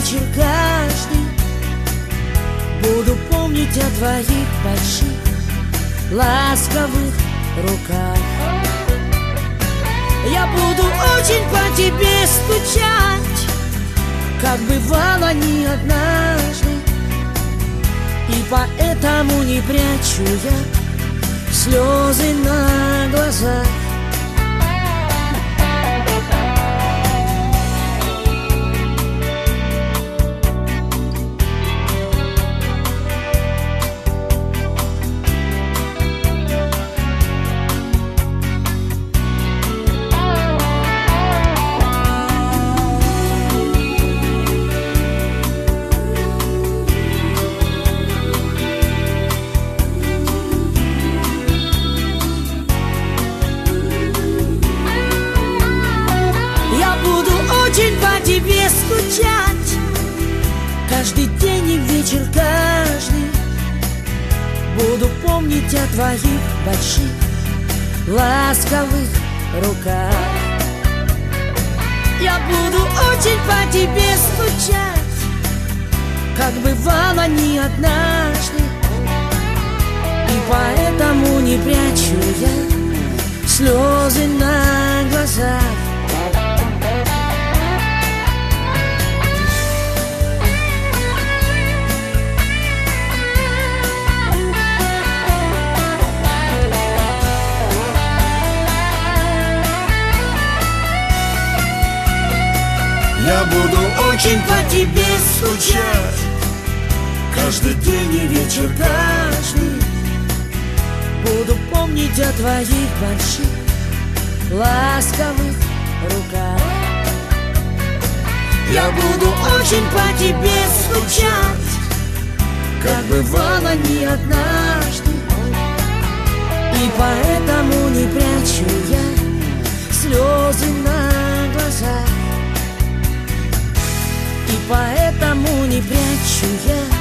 вечер каждый буду помнить о твоих больших ласковых руках. Я буду очень по тебе стучать, как бывало не однажды, и поэтому не прячу я слезы на глазах. Очень по тебе скучать, каждый день и вечер каждый буду помнить о твоих больших ласковых руках. Я буду очень по тебе скучать, как бывало не однажды, и поэтому не прячу я слезы на глазах. Я буду очень по тебе скучать, каждый день и вечер каждый буду помнить о твоих больших ласковых руках. Я буду очень по тебе скучать, как бывало не однажды, и поэтому не прячу я слезы на глазах. И поэтому не прячу я